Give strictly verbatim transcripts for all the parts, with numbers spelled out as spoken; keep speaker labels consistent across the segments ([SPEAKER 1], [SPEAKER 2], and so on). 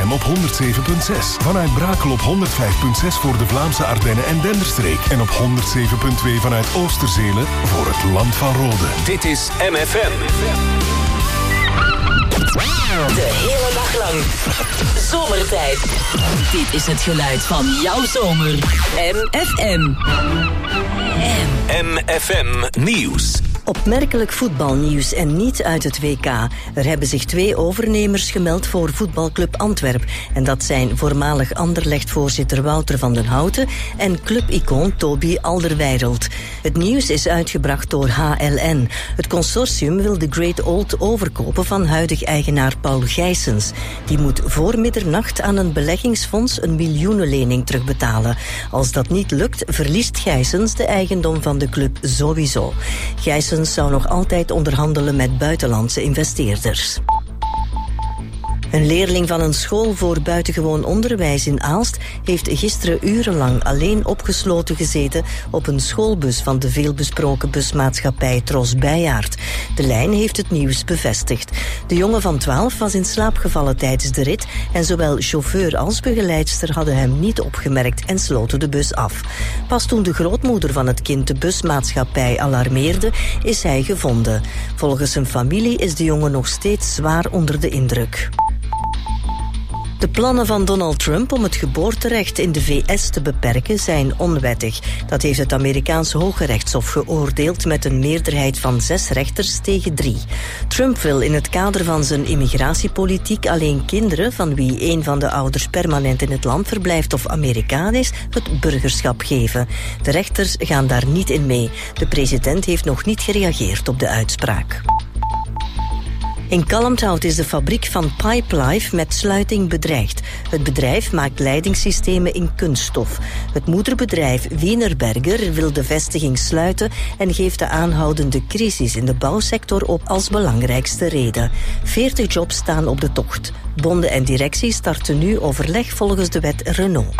[SPEAKER 1] M op honderd zeven komma zes. Vanuit Brakel op honderd vijf komma zes voor de Vlaamse Ardennen en Denderstreek. En op honderd zeven komma twee vanuit Oosterzelen voor het land van Rode.
[SPEAKER 2] Dit is M F M.
[SPEAKER 3] De hele dag lang. Zomertijd. Dit is het geluid van jouw zomer. M F M.
[SPEAKER 2] M F M Nieuws.
[SPEAKER 4] Opmerkelijk voetbalnieuws en niet uit het W K. Er hebben zich twee overnemers gemeld voor voetbalclub Antwerp. En dat zijn voormalig Anderlecht-voorzitter Wouter van den Houten en clubicoon Toby Alderweireld. Het nieuws is uitgebracht door H L N. Het consortium wil de Great Old overkopen van huidig eigenaar Paul Gijsens. Die moet voor middernacht aan een beleggingsfonds een miljoenenlening terugbetalen. Als dat niet lukt, verliest Gijsens de eigendom van de club sowieso. Gijsens zou nog altijd onderhandelen met buitenlandse investeerders. Een leerling van een school voor buitengewoon onderwijs in Aalst heeft gisteren urenlang alleen opgesloten gezeten op een schoolbus van de veelbesproken busmaatschappij Tros Bijaard. De lijn heeft het nieuws bevestigd. De jongen van twaalf was in slaap gevallen tijdens de rit en zowel chauffeur als begeleidster hadden hem niet opgemerkt en sloten de bus af. Pas toen de grootmoeder van het kind de busmaatschappij alarmeerde, is hij gevonden. Volgens zijn familie is de jongen nog steeds zwaar onder de indruk. De plannen van Donald Trump om het geboorterecht in de V S te beperken zijn onwettig. Dat heeft het Amerikaanse Hoge Rechtshof geoordeeld met een meerderheid van zes rechters tegen drie. Trump wil in het kader van zijn immigratiepolitiek alleen kinderen van wie een van de ouders permanent in het land verblijft of Amerikaan is, het burgerschap geven. De rechters gaan daar niet in mee. De president heeft nog niet gereageerd op de uitspraak. In Kalmthout is de fabriek van Pipelife met sluiting bedreigd. Het bedrijf maakt leidingssystemen in kunststof. Het moederbedrijf Wienerberger wil de vestiging sluiten en geeft de aanhoudende crisis in de bouwsector op als belangrijkste reden. veertig jobs staan op de tocht. Bonden en directie starten nu overleg volgens de wet Renault.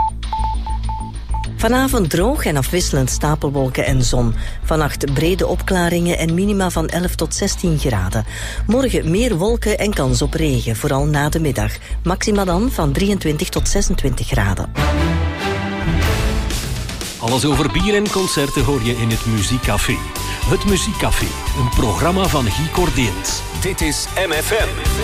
[SPEAKER 4] Vanavond droog en afwisselend stapelwolken en zon. Vannacht brede opklaringen en minima van elf tot zestien graden. Morgen meer wolken en kans op regen, vooral na de middag. Maxima dan van drieëntwintig tot zesentwintig graden.
[SPEAKER 2] Alles over bier en concerten hoor je in het Muziekcafé. Het Muziekcafé, een programma van Guy Cordeens. Dit is M F M.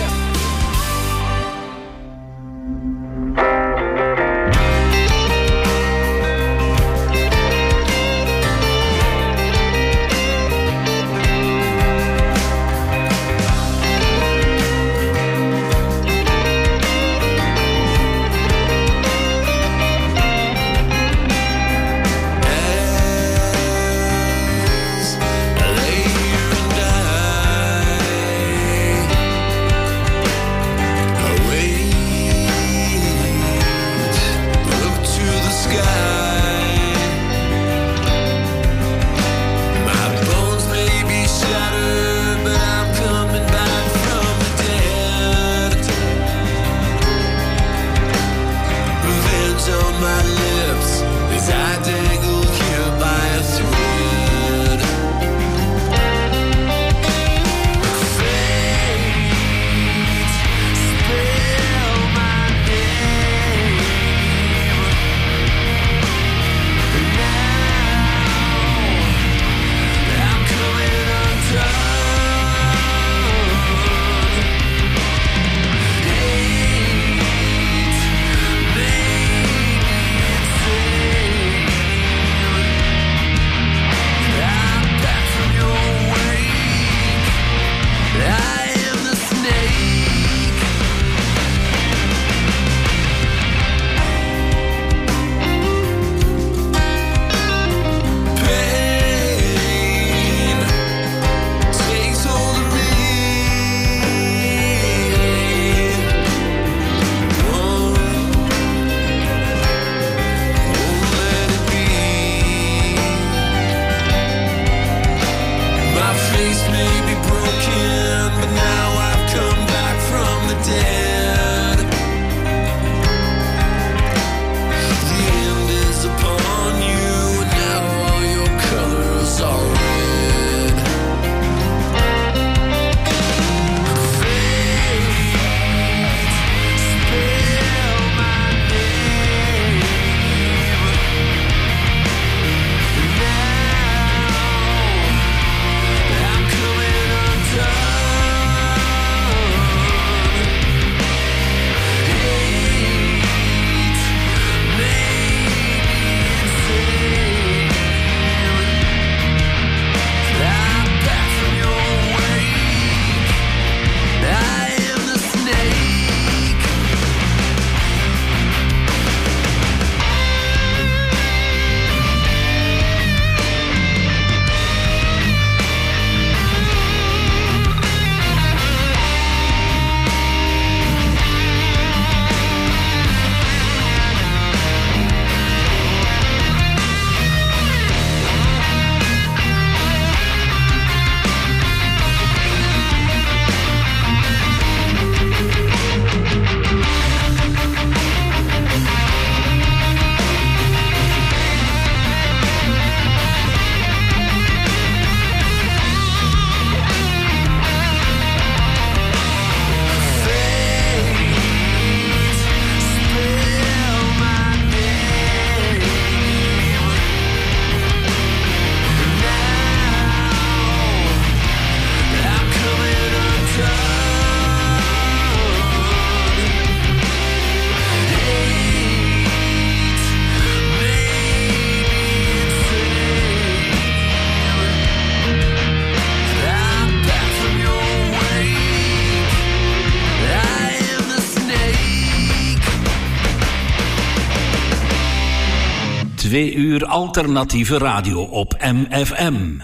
[SPEAKER 2] Twee uur alternatieve radio op M F M.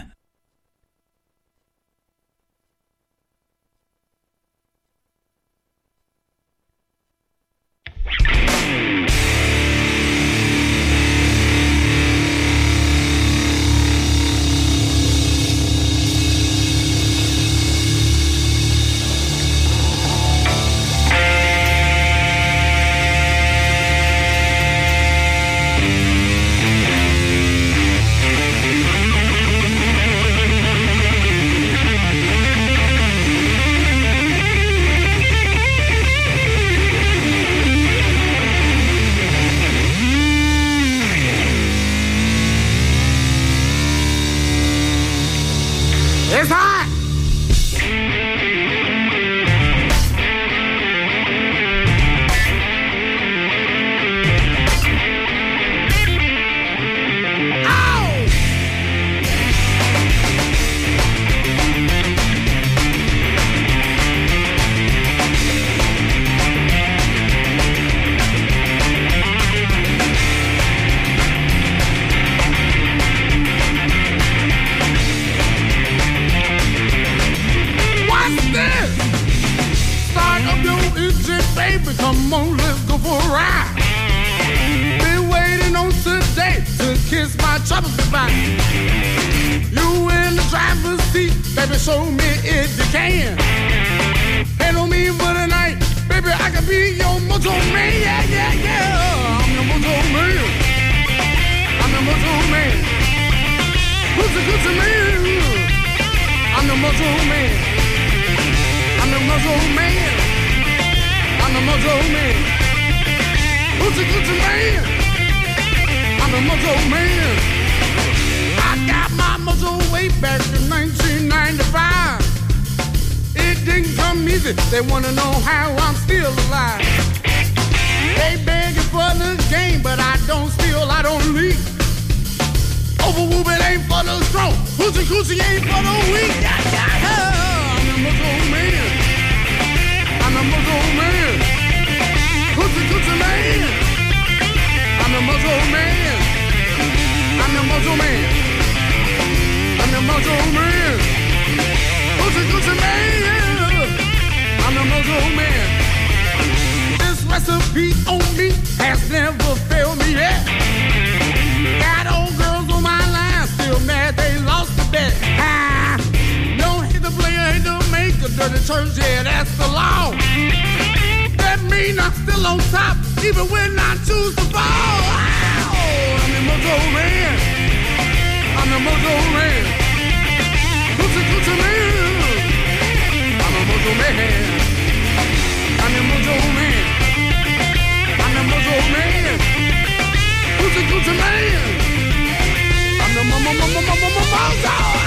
[SPEAKER 5] They wanna know how I'm still alive. They begging for the game, but I don't steal, I don't leak. Overwhooping ain't for the strong, hoochie coochie ain't for the weak. Yeah, yeah, yeah. I'm the muscle man. I'm the muscle man. Hoochie coochie man. I'm the muscle man. I'm the muscle man. I'm the muscle man. Hoochie coochie man. I'm the muscle man. This recipe on me has never failed me yet. Got old girls on my line, still mad they lost the bet. Ah, don't hit the player, hit the maker, dirty church, yeah, that's the law. That mean I'm still on top, even when I choose to fall. Ow, I'm the muscle man. I'm the muscle man. Coochie coochie man. I'm the muscle man. I'm the mojo man. I'm the mojo man. Who's the Gucci man? I'm the mo mo mo mo mo mo mo mojo.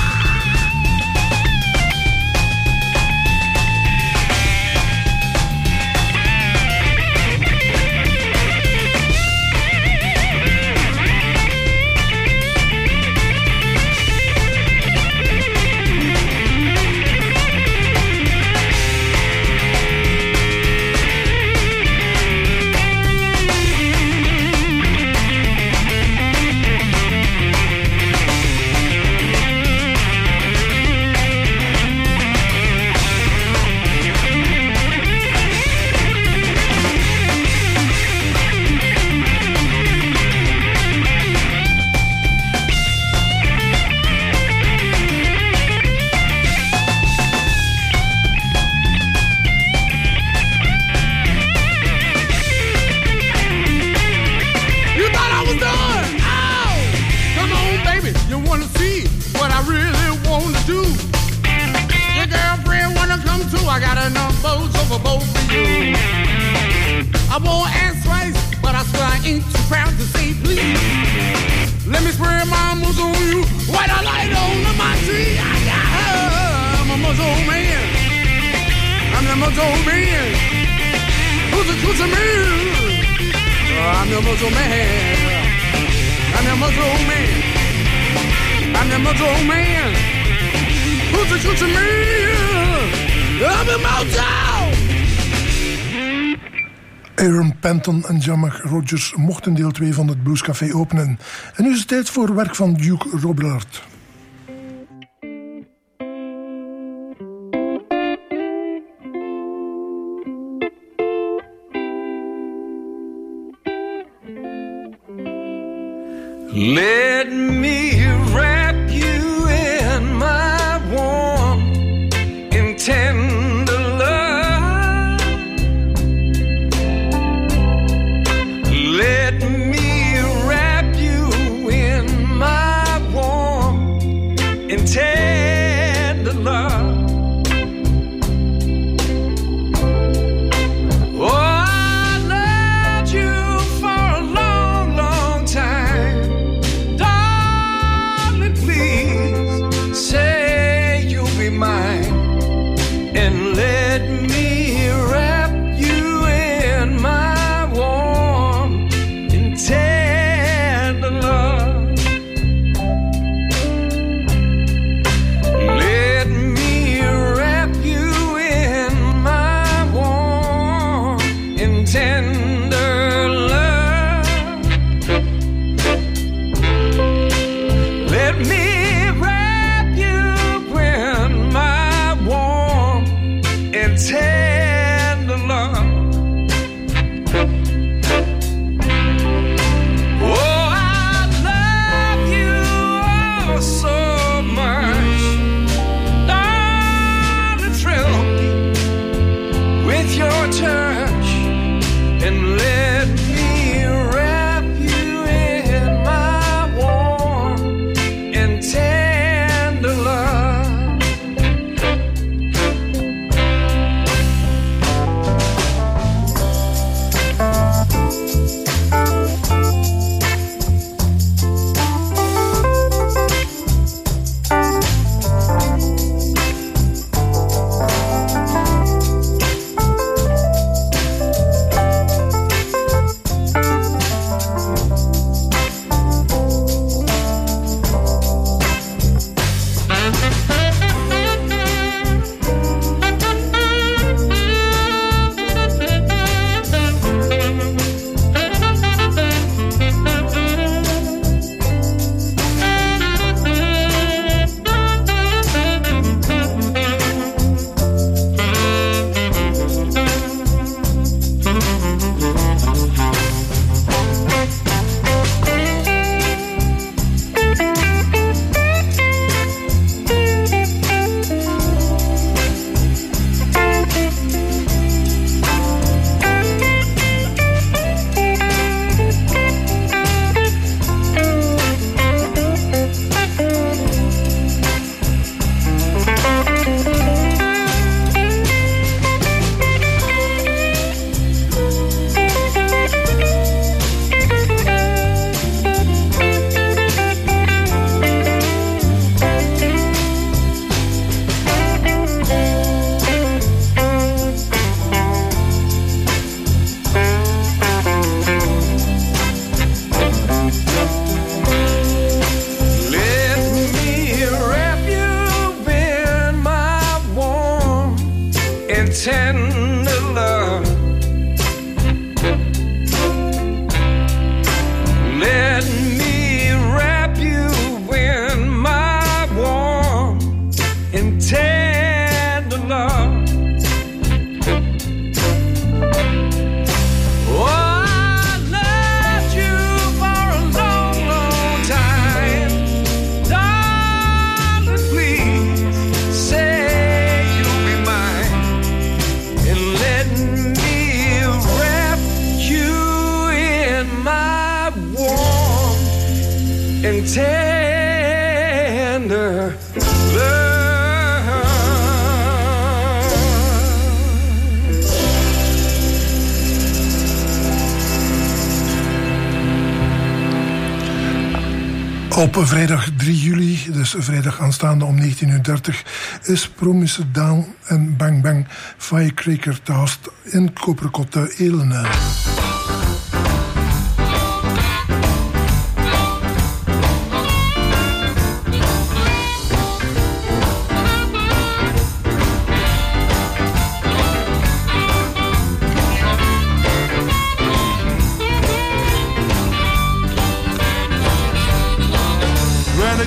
[SPEAKER 5] I got enough boats over both of you. I won't ask twice, but I swear I ain't too proud to say please. Let me spread my moves on you, white a light on my tree. I got her, I'm a muscle man. I'm the muscle man. Who's the coochie man? Oh, I'm the muscle man. I'm the muscle man. I'm the muscle man. Who's the coochie man? I'm the mojo!
[SPEAKER 6] Aaron Penton en Jamar Rogers mochten deel twee van het Bluescafé openen. En nu is het tijd voor werk van Duke Robillard.
[SPEAKER 7] Let me wrap you in my warm and tender love. Let me wrap you in my warm and tender love.
[SPEAKER 6] Op vrijdag drie juli, dus vrijdag aanstaande om negentien uur dertig, is Promise Down en Bang Bang Firecracker te gast in Koperkotte Elenel.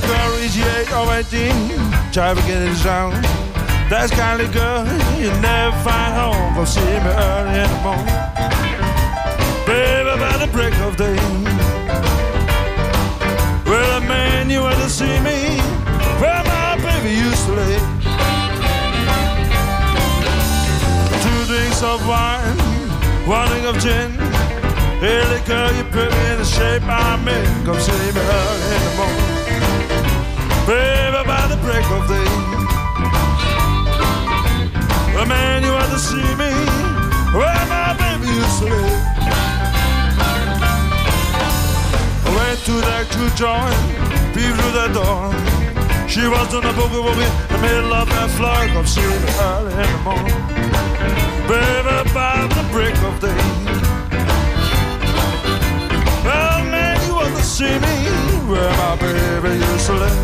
[SPEAKER 5] girl is eight or eighteen, try to get it down. That's kind of girl you never find home. Come see me early in the morning, baby, by the break of day. Well, man, you want to see me where my baby used to lay. Two drinks of wine, one drink of gin. Hey, little girl, you put me in the shape I'm in. Come see me early in the morning, baby, by the break of day. Well, man, you want to see me where my baby used to live. I went to that true joint, peeped through the door. She was on the boogie woogie, in the middle of that floor. Come see me early in the morning, baby, by the break of day. Well, man, you want to see me where my baby used to live.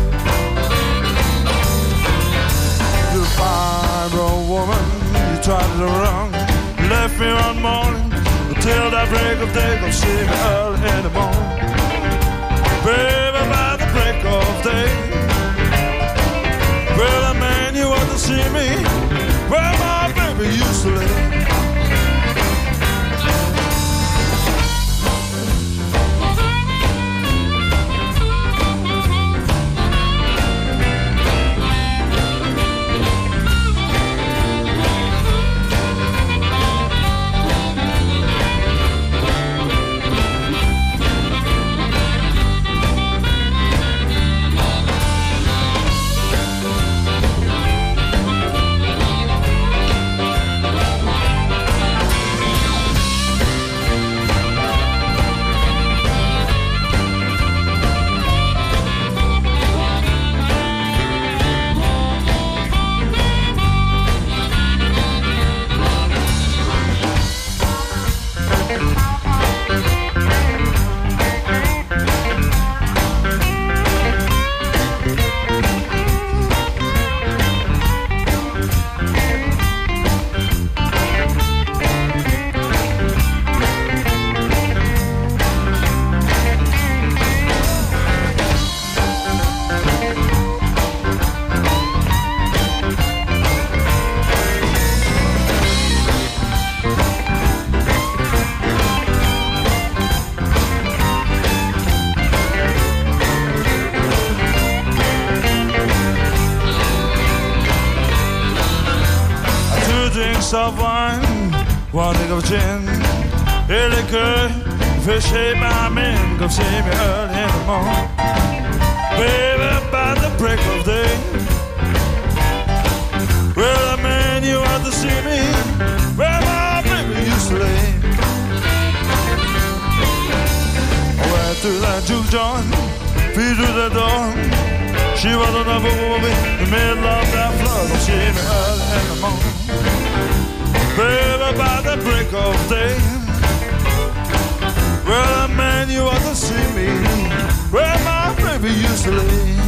[SPEAKER 5] You fine old woman, you tried it wrong. You left me one morning until that break of day. Come see me early in the morning, baby, by the break of day. Well, man, you want to see me where my baby used to live. Of wine, one drink of gin. Hey, liquor, fish shape I'm in. Come see me early in the morning, baby, by the break of day. Well, man, you want to see me where my baby used to lay. I went to that juke joint, peeped through the door. She was on the boogie in the middle of that floor. Come see me early in the morning, baby, by the break of day. Well, man, you ought to see me where my baby used to lay.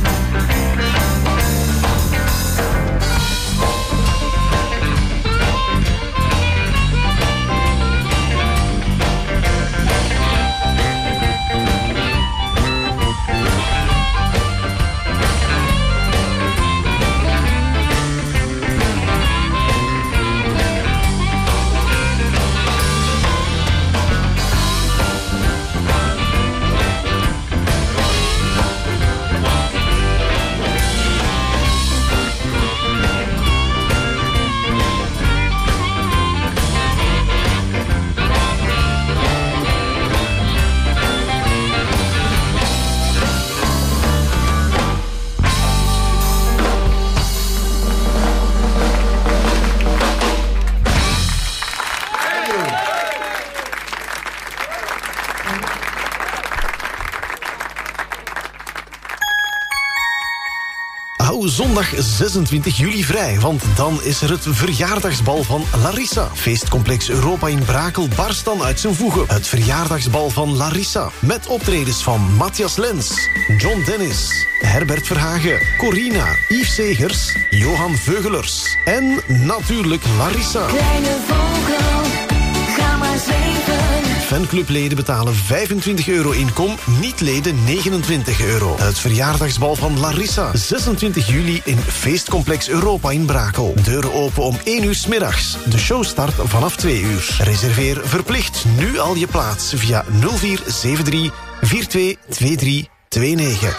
[SPEAKER 8] Zondag zesentwintig juli vrij, want dan is er het verjaardagsbal van Larissa. Feestcomplex Europa in Brakel barst dan uit zijn voegen. Het verjaardagsbal van Larissa. Met optredens van Matthias Lens, John Dennis, Herbert Verhagen, Corina, Yves Segers, Johan Veugelers en natuurlijk Larissa.
[SPEAKER 9] Kleine vogel, ga maar zweven.
[SPEAKER 8] Fanclubleden betalen vijfentwintig euro inkom, niet-leden negenentwintig euro. Het verjaardagsbal van Larissa, zesentwintig juli in Feestcomplex Europa in Brakel. Deuren open om één uur 's middags. De show start vanaf twee uur. Reserveer verplicht nu al je plaats via nul vier zeven drie vier twee twee drie twee negen.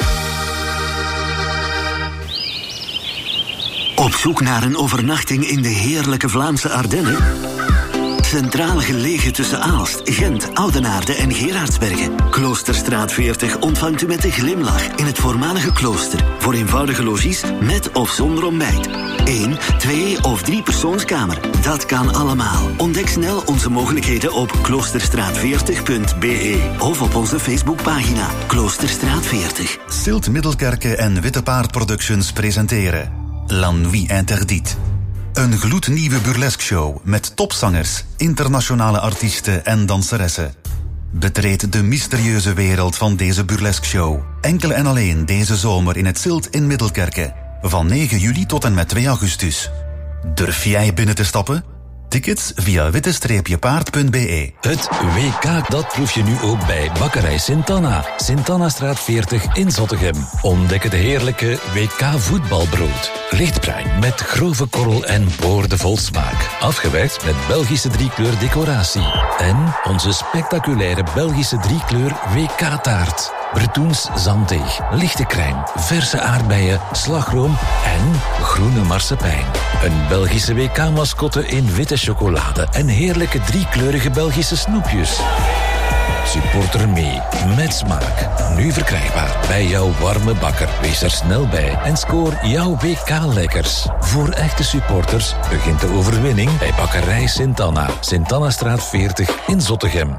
[SPEAKER 9] Op zoek naar een overnachting in de heerlijke Vlaamse Ardennen? Centraal gelegen tussen Aalst, Gent, Oudenaarde en Gerardsbergen. Kloosterstraat veertig ontvangt u met een glimlach in het voormalige klooster. Voor eenvoudige logies met of zonder ontbijt. Eén, twee of drie persoonskamer. Dat kan allemaal. Ontdek snel onze mogelijkheden op kloosterstraat veertig punt b e of op onze Facebookpagina Kloosterstraat veertig.
[SPEAKER 10] Silt Middelkerke en Witte Paard Productions presenteren La Nuit Interdite. Een gloednieuwe burlesque show met topzangers, internationale artiesten en danseressen. Betreed de mysterieuze wereld van deze burlesque show. Enkel en alleen deze zomer in het Silt in Middelkerke. Van negen juli tot en met twee augustus. Durf jij binnen te stappen? Tickets via witte paard punt b e.
[SPEAKER 11] Het W K, dat proef je nu ook bij Bakkerij Sint-Anna. Sint-Anna-straat veertig in Zottegem. Ontdek het heerlijke W K voetbalbrood. Lichtbruin met grove korrel en boordevol smaak. Afgewerkt met Belgische driekleur decoratie. En onze spectaculaire Belgische driekleur W K-taart. Bretoens zanddeeg, lichte crème, verse aardbeien, slagroom en groene marsepein. Een Belgische W K-mascotte in witte chocolade en heerlijke driekleurige Belgische snoepjes. Supporter mee, met smaak. Nu verkrijgbaar bij jouw warme bakker. Wees er snel bij en scoor jouw W K-lekkers. Voor echte supporters begint de overwinning bij Bakkerij Sint-Anna. Sint-Anna-straat veertig in Zottegem.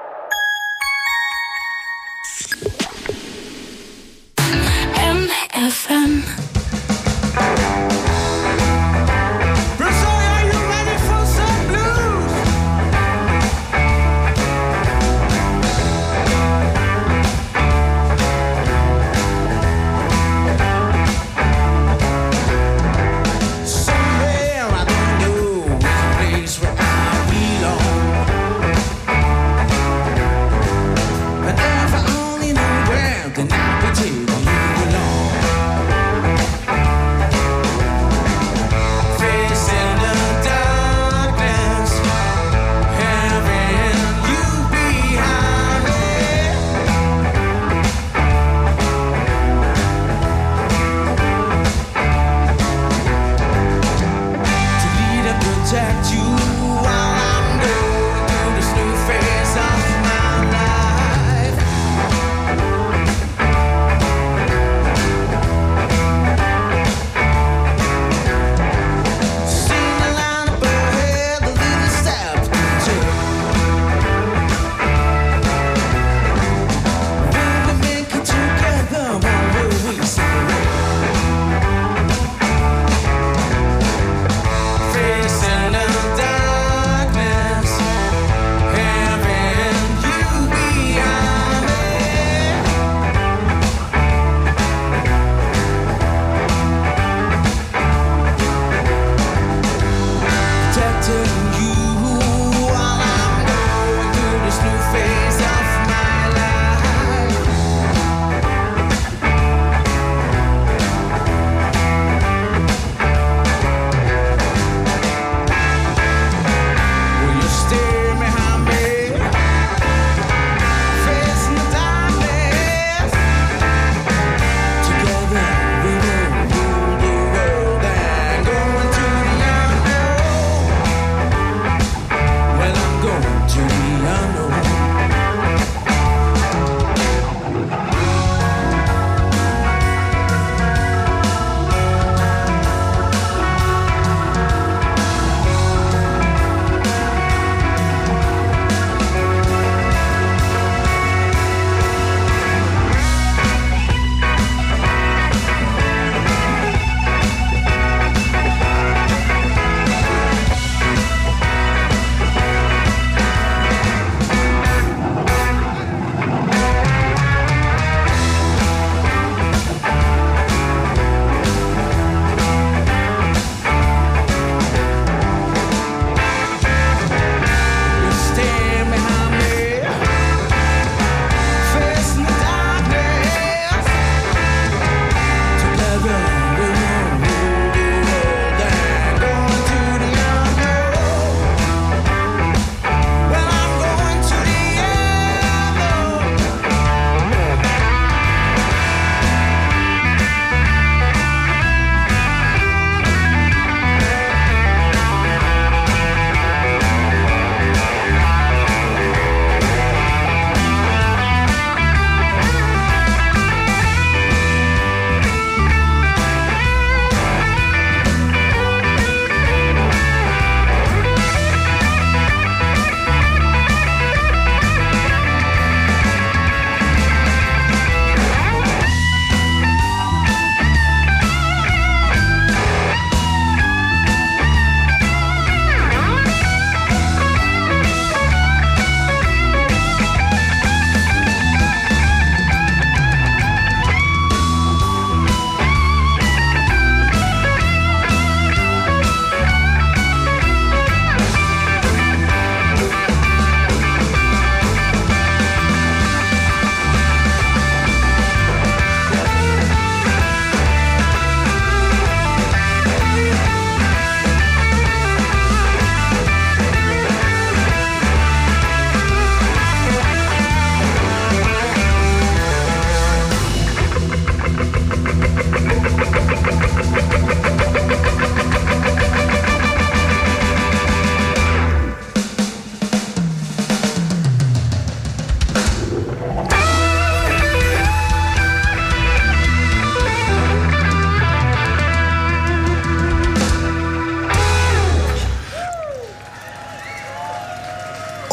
[SPEAKER 12] M F M.
[SPEAKER 13] Then I'll be taking you along.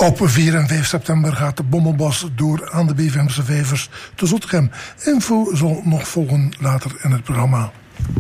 [SPEAKER 6] Op vier en vijf september gaat de Bommelbos door aan de B V M'se vijvers te Zottegem. Info zal nog volgen later in het programma.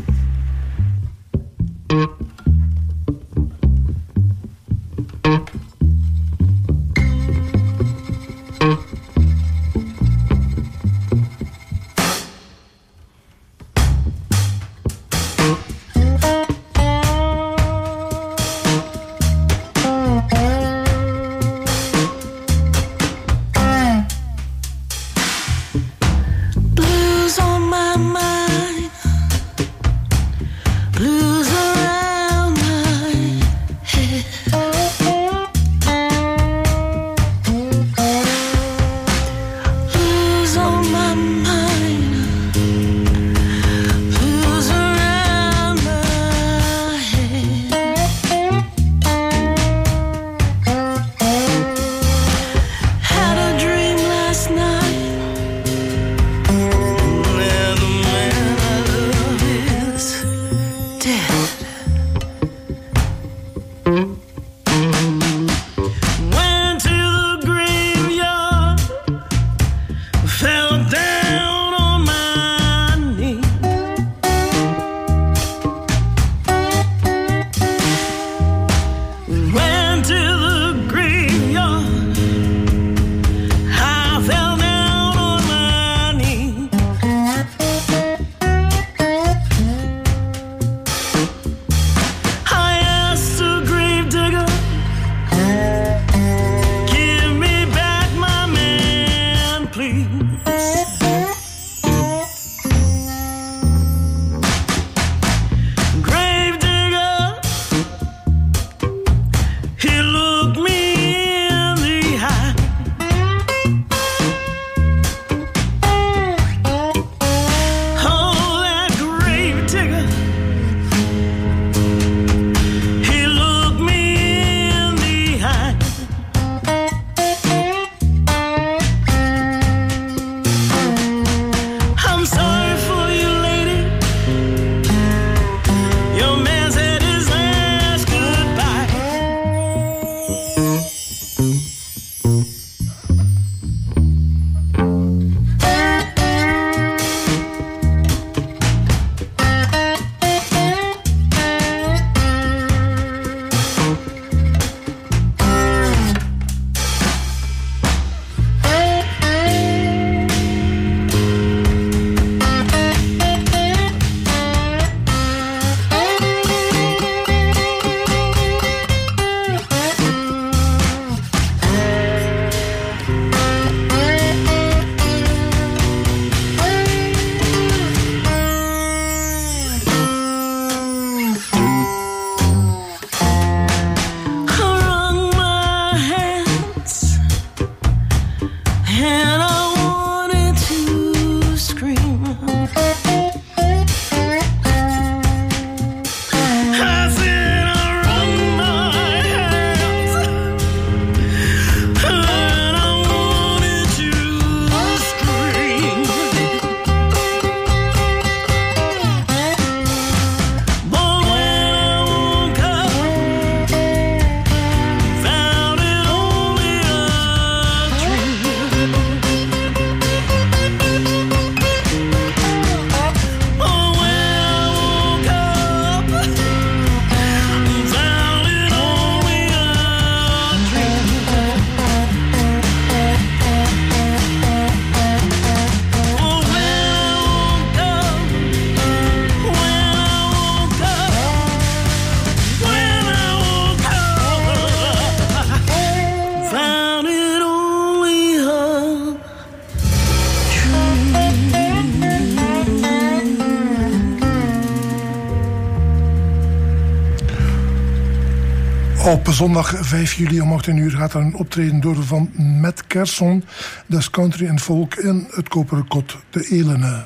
[SPEAKER 6] Op zondag vijf juli om achttien uur gaat er een optreden door van Matt Kerson, des country en folk in het Koperen Kot te Elene.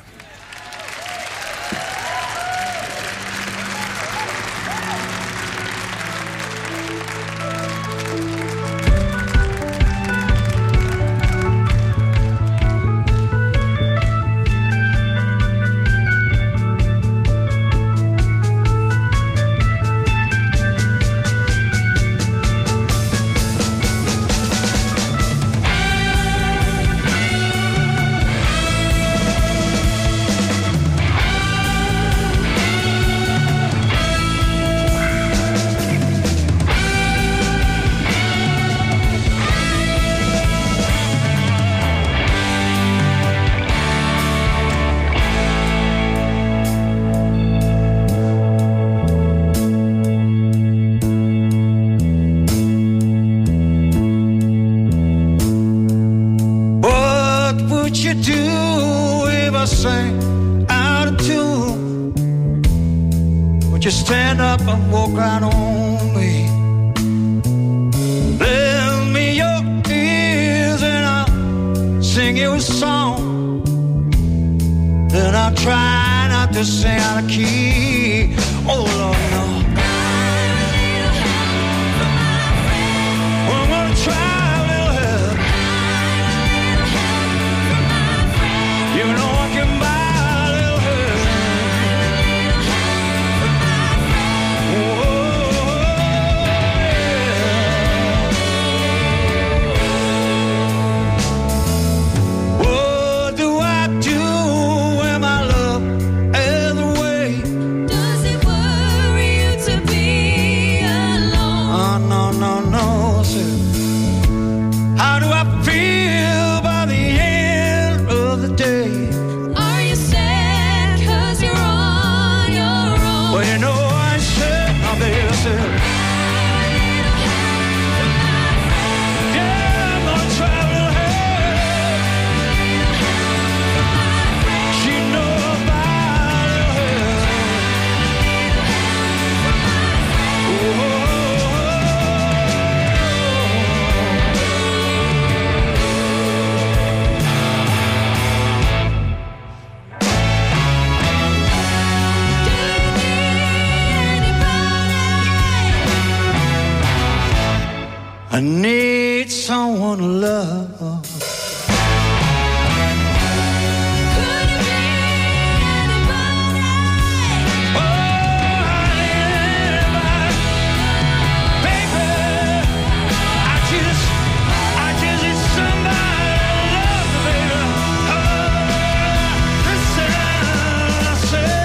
[SPEAKER 13] sing out of tune. Would you stand up and walk right on me? Lend me your ears and I'll sing you a song. And I'll try not to sing out of key. Oh Lord, no. I'm gonna try a little help. You know I can buy a little help. Oh, yeah. What do I do when my love is away?
[SPEAKER 12] Does it worry you to be alone?
[SPEAKER 13] Oh, no, no, no, sir. How do I feel by the end of the day?
[SPEAKER 12] Are you sad 'cause you're on your own?
[SPEAKER 13] Well, you know I said, my baby said, yeah, I'm gonna try a little help. She know about a little I need someone to love.
[SPEAKER 12] Could it be anybody?
[SPEAKER 13] Oh, I need anybody. Baby, I just, I just need somebody to love me, baby. Oh, listen, I say,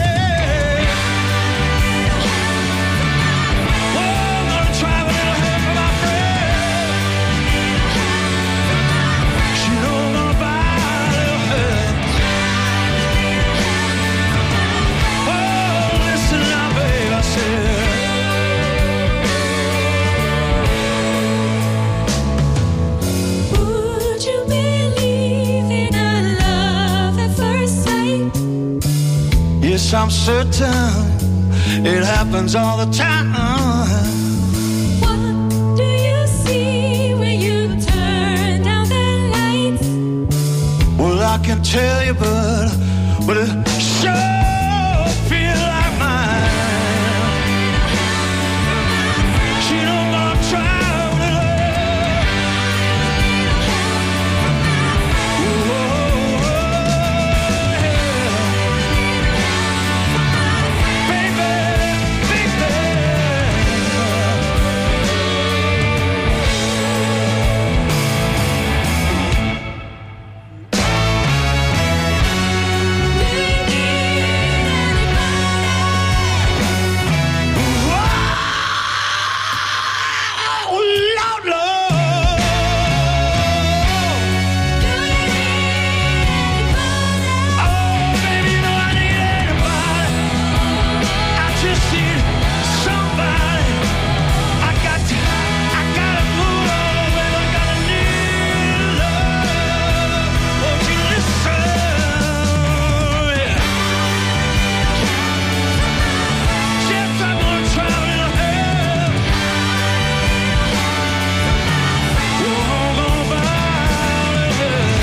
[SPEAKER 13] oh, I'm gonna try a little help for my friend. She know I'm gonna buy a little help. Oh, listen now, babe, I said,
[SPEAKER 12] Would you believe in a love at first sight?
[SPEAKER 13] yes, I'm certain it happens all the time.
[SPEAKER 12] What do you see when you turn down the lights?
[SPEAKER 13] Well, I can tell you, but, but it sure feel like mine. She don't wanna try a little help. Oh, yeah. Baby, baby. Oh, Lord, Lord. Oh, baby, you know I need anybody. I just need somebody. I got to, I gotta move on, baby. I gotta need love. Won't you listen? Yeah. Yes, I'm gonna try a little help. Oh, I'm gonna buy a little help.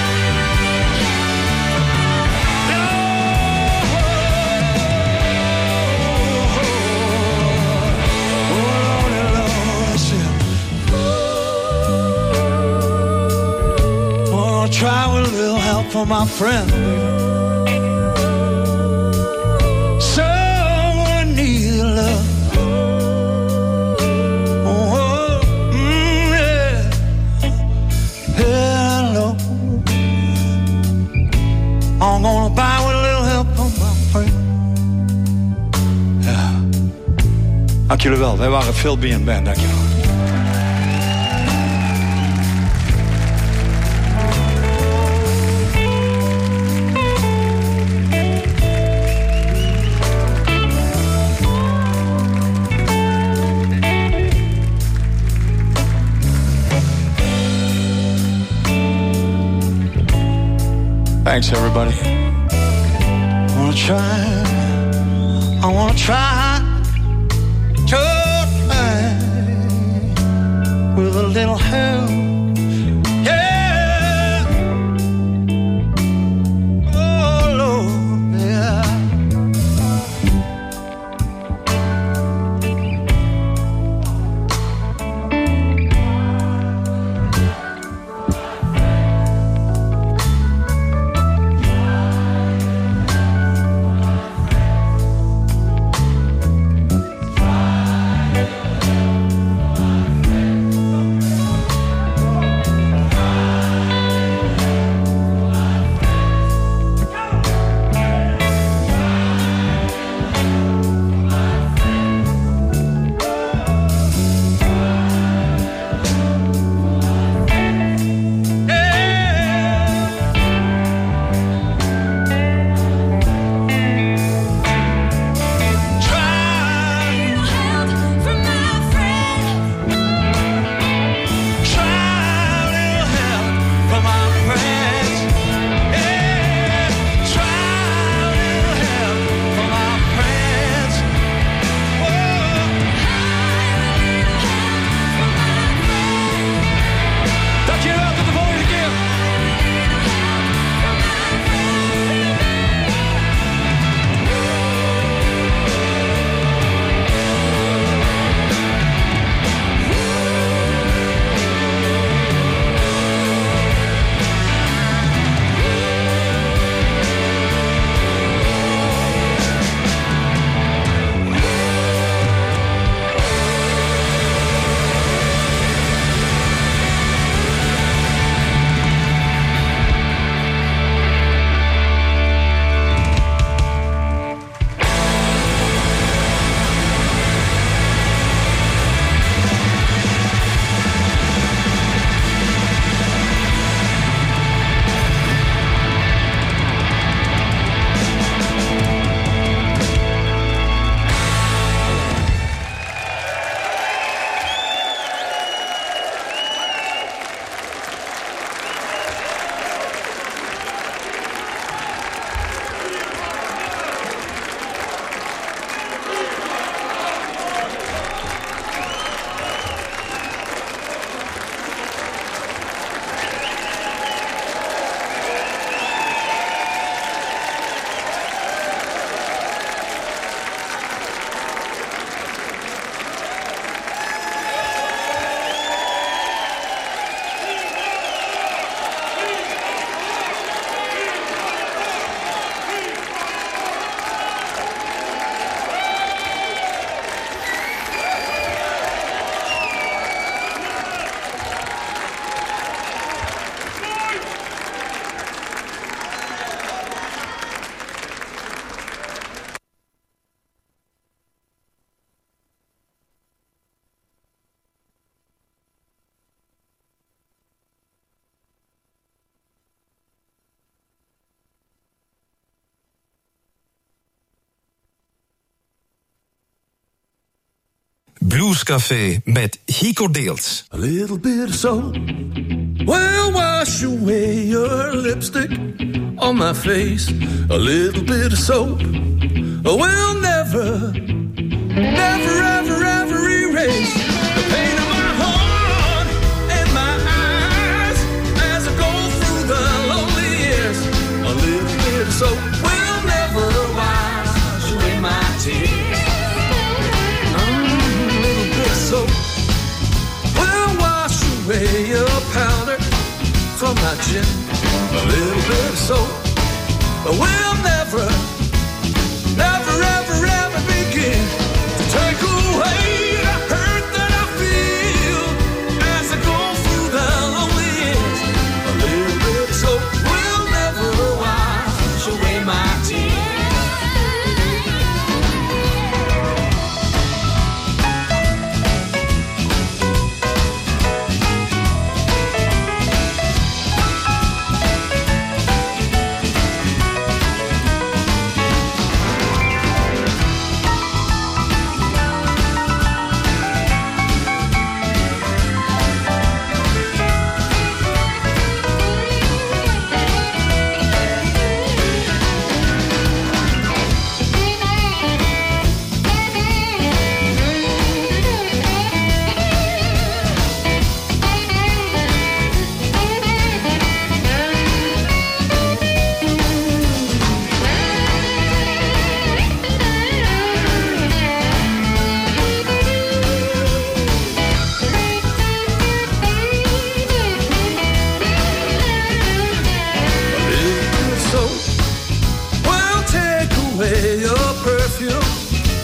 [SPEAKER 13] Oh, Lordy, Lord, I said, oh, I'll try with a little help from my friend. Someone needs love. Oh, mm, yeah. Hello. I'm gonna buy with a little help from my friend. Ja. Dank jullie wel. Wij waren Phil B en Band. Dank je wel. Thanks, everybody. try, I wanna try to try with a little help. Yeah. Oh Lord, yeah.
[SPEAKER 14] Bluescafé met Hico Deels.
[SPEAKER 15] A little bit of soap will wash away your lipstick on my face. A little bit of soap will never, never, ever, ever erase the pain of my heart and my eyes as I go through the lonely years. A little bit of soap will never wash away my tears. So we'll wash away your powder from my chin. A little bit of soap will never, never, ever, ever begin to take away the hurt that I feel as I go through the lonely years. A little bit of soap will never wash away my tears.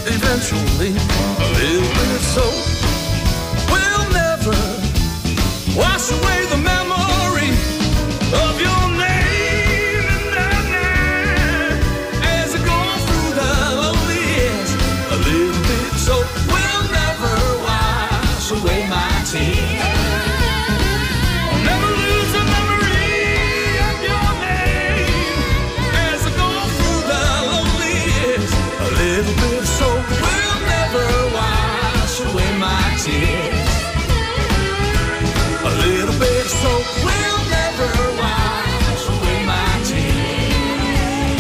[SPEAKER 15] eventually a little bit of soap will never wash away the memory of your name. And now, as I go through the lonely years, a little bit of soap will never wash away my tears. I'll never lose the memory of your name as I go through the lonely years. A little bit of soap will never wash away my tears. A little bit of soap will never wash away my tears.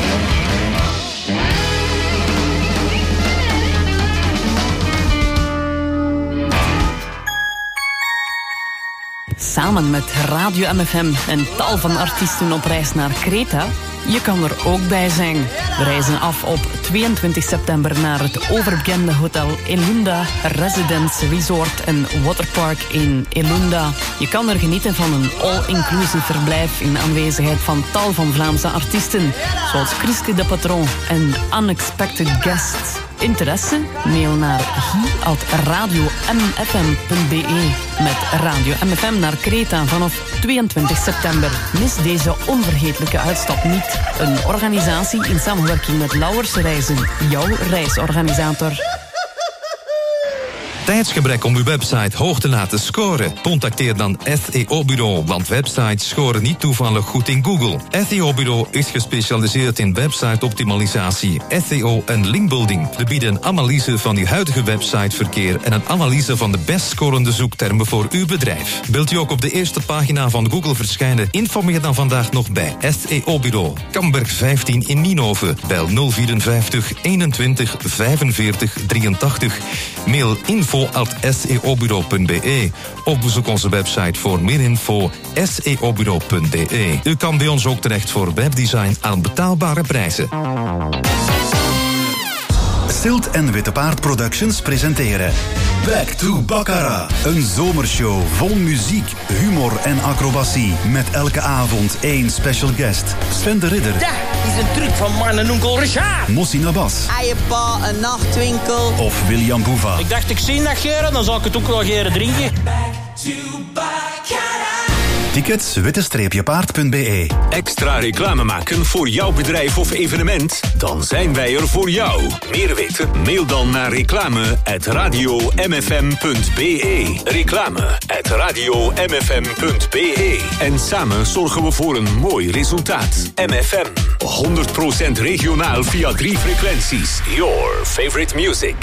[SPEAKER 16] Samen met Radio M F M en tal van artiesten op reis naar Kreta. Je kan er ook bij zijn. We reizen af op tweeëntwintig september naar het overbekende hotel Elunda Residence Resort en Waterpark in Elunda. Je kan er genieten van een all-inclusive verblijf in aanwezigheid van tal van Vlaamse artiesten, zoals Christy de Patron en Unexpected Guests. Interesse? Mail naar hi at radio m f m punt b e met Radio M F M naar Kreta vanaf tweeëntwintig september. Mis deze onvergetelijke uitstap niet. Een organisatie in samenwerking met Lauwers Reizen, jouw reisorganisator.
[SPEAKER 14] Tijdsgebrek om uw website hoog te laten scoren? Contacteer dan S E O-bureau, want websites scoren niet toevallig goed in Google. S E O-bureau is gespecialiseerd in website-optimalisatie, S E O en linkbuilding. We bieden een analyse van uw huidige websiteverkeer en een analyse van de best scorende zoektermen voor uw bedrijf. Wilt u ook op de eerste pagina van Google verschijnen? Informeer dan vandaag nog bij S E O-bureau. Kamberg vijftien in Nienhoven. Bel nul vierenvijftig eenentwintig vijfenveertig drieëntachtig. Mail info at s e o bureau punt b e of bezoek onze website voor meer info s e o bureau punt b e. U kan bij ons ook terecht voor webdesign aan betaalbare prijzen.
[SPEAKER 10] Silt en Witte Paard Productions presenteren Back to Baccarat. Een zomershow vol muziek, humor en acrobatie. Met elke avond één special guest. Sven de Ridder.
[SPEAKER 17] Dat is een truc van mijn en onkel Richard.
[SPEAKER 10] Mossi Nabas.
[SPEAKER 17] Eiepa, een nachtwinkel.
[SPEAKER 10] Of William Boeva.
[SPEAKER 17] Ik dacht, ik zie dat geren, dan zal ik het ook wel geren drinken.
[SPEAKER 10] Tickets witte-paard punt b e.
[SPEAKER 2] Extra reclame maken voor jouw bedrijf of evenement? Dan zijn wij er voor jou. Meer weten? Mail dan naar reclame at radio m f m punt b e. Reclame at radio m f m punt b e. En samen zorgen we voor een mooi resultaat. M F M. honderd procent regionaal via drie frequenties. Your favorite music.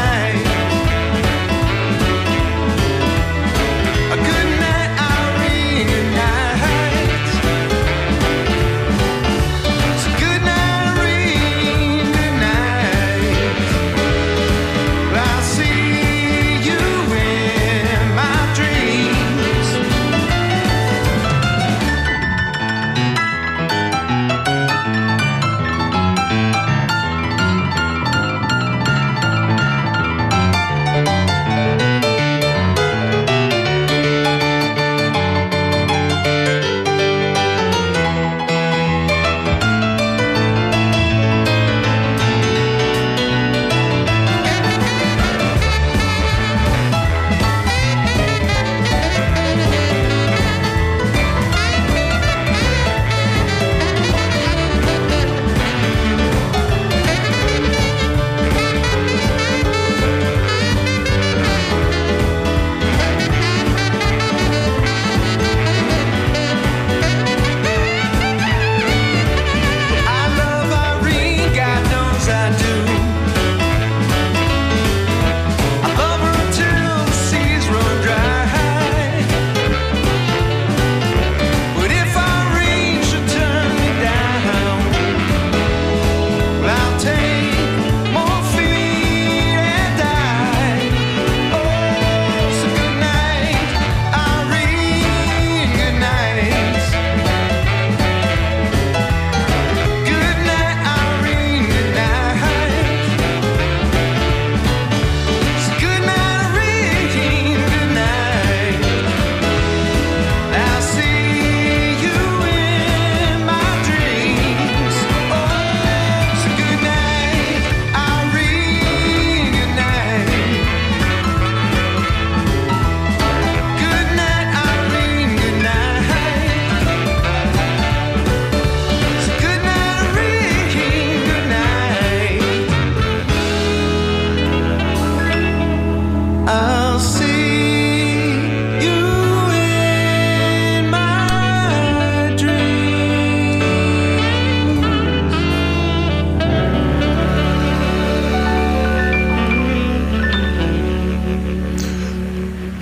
[SPEAKER 15] A good night, Irene.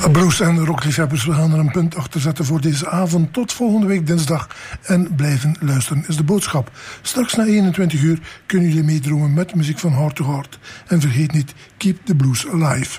[SPEAKER 6] Blues- en rockliefhebbers, we gaan er een punt achter zetten voor deze avond. Tot volgende week dinsdag. En blijven luisteren is de boodschap. Straks na eenentwintig uur kunnen jullie meedromen met muziek van Heart to Heart. En vergeet niet, keep the blues alive.